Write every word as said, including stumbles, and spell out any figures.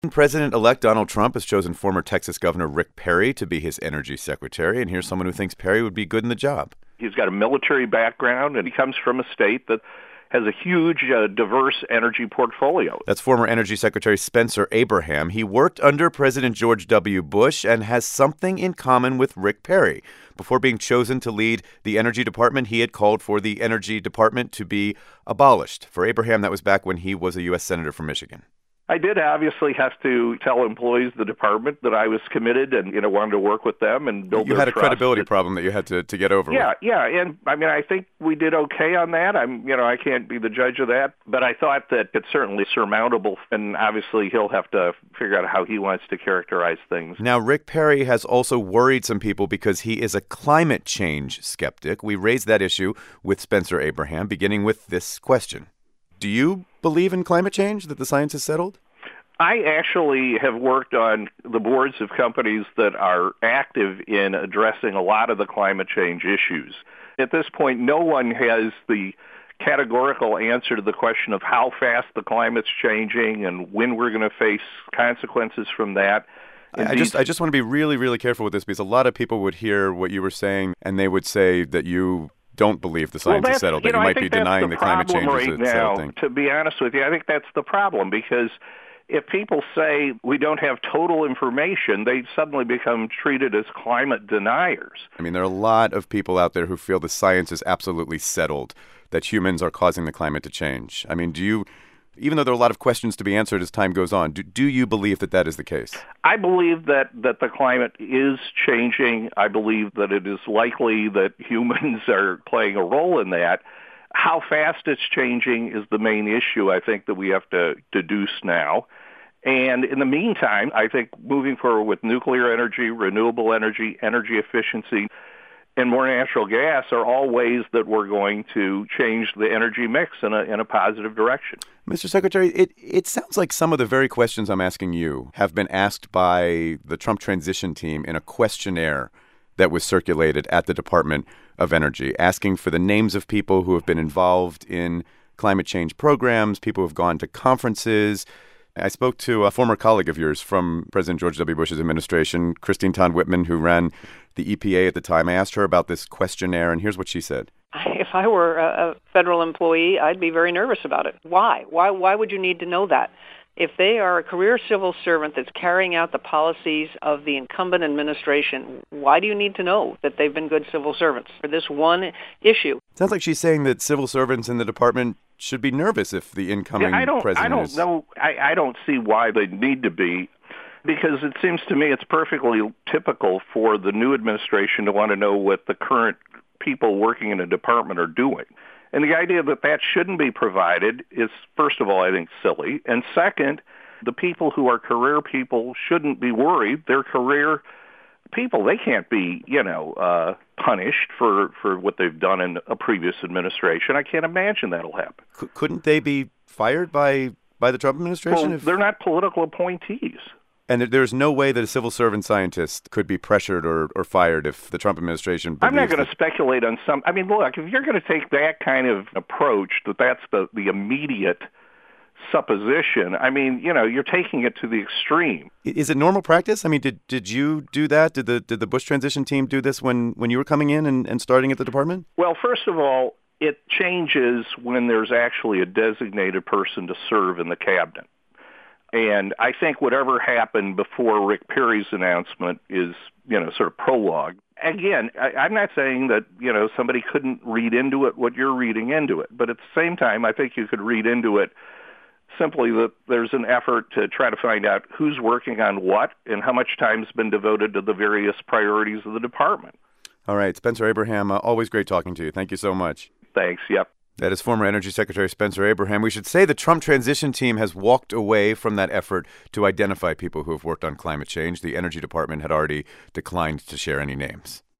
President-elect Donald Trump has chosen former Texas Governor Rick Perry to be his energy secretary, and here's someone who thinks Perry would be good in the job. He's got a military background, and he comes from a state that has a huge, uh, diverse energy portfolio. That's former Energy Secretary Spencer Abraham. He worked under President George W. Bush and has something in common with Rick Perry. Before being chosen to lead the Energy Department, he had called for the Energy Department to be abolished. For Abraham, that was back when he was a U S Senator from Michigan. I did obviously have to tell employees of the department that I was committed and, you know, wanted to work with them and build You their had a trust. credibility problem that you had to, to get over. Yeah, with. yeah, and I mean, I think we did okay on that. I'm, you know, I can't be the judge of that, but I thought that it's certainly surmountable, and obviously he'll have to figure out how he wants to characterize things. Now, Rick Perry has also worried some people because he is a climate change skeptic. We raised that issue with Spencer Abraham, beginning with this question. Do you believe in climate change, that the science is settled? I actually have worked on the boards of companies that are active in addressing a lot of the climate change issues. At this point, no one has the categorical answer to the question of how fast the climate's changing and when we're going to face consequences from that. I just I just want to be really, really careful with this, because a lot of people would hear what you were saying and they would say that you don't believe the science well, is settled, that you, know, you might I be think denying the that climate change right is a now, settled thing. To be honest with you, I think that's the problem, because if people say we don't have total information, they suddenly become treated as climate deniers. I mean, there are a lot of people out there who feel the science is absolutely settled, that humans are causing the climate to change. I mean, do you, even though there are a lot of questions to be answered as time goes on, do, do you believe that that is the case? I believe that, that the climate is changing. I believe that it is likely that humans are playing a role in that. How fast it's changing is the main issue, I think, that we have to deduce now. And in the meantime, I think moving forward with nuclear energy, renewable energy, energy efficiency, and more natural gas are all ways that we're going to change the energy mix in a in a positive direction. Mister Secretary, it, it sounds like some of the very questions I'm asking you have been asked by the Trump transition team in a questionnaire that was circulated at the Department of Energy, asking for the names of people who have been involved in climate change programs, people who have gone to conferences. I spoke to a former colleague of yours from President George W. Bush's administration, Christine Todd Whitman, who ran the E P A at the time. I asked her about this questionnaire, and here's what she said. If I were a federal employee, I'd be very nervous about it. Why? Why, why would you need to know that? If they are a career civil servant that's carrying out the policies of the incumbent administration, why do you need to know that they've been good civil servants for this one issue? Sounds like she's saying that civil servants in the department should be nervous if the incoming yeah, I don't, president I don't is... know. I, I don't see why they need to be, because it seems to me it's perfectly typical for the new administration to want to know what the current people working in a department are doing. And the idea that that shouldn't be provided is, first of all, I think silly. And second, the people who are career people shouldn't be worried. They're career people. They can't be, you know, uh, punished for, for what they've done in a previous administration. I can't imagine that'll happen. C- couldn't they be fired by, by the Trump administration? Well, if... they're not political appointees. And there's no way that a civil servant scientist could be pressured or, or fired if the Trump administration believes I'm not going to that... speculate on some... I mean, look, if you're going to take that kind of approach, that that's the, the immediate supposition, I mean, you know, you're taking it to the extreme. Is it normal practice? I mean, did did you do that? Did the did the Bush transition team do this when, when you were coming in and, and starting at the department? Well, first of all, it changes when there's actually a designated person to serve in the cabinet. And I think whatever happened before Rick Perry's announcement is, you know, sort of prologue. Again, I, I'm not saying that, you know, somebody couldn't read into it what you're reading into it. But at the same time, I think you could read into it simply that there's an effort to try to find out who's working on what and how much time's been devoted to the various priorities of the department. All right. Spencer Abraham, uh, always great talking to you. Thank you so much. Thanks. Yep. That is former Energy Secretary Spencer Abraham. We should say the Trump transition team has walked away from that effort to identify people who have worked on climate change. The Energy Department had already declined to share any names.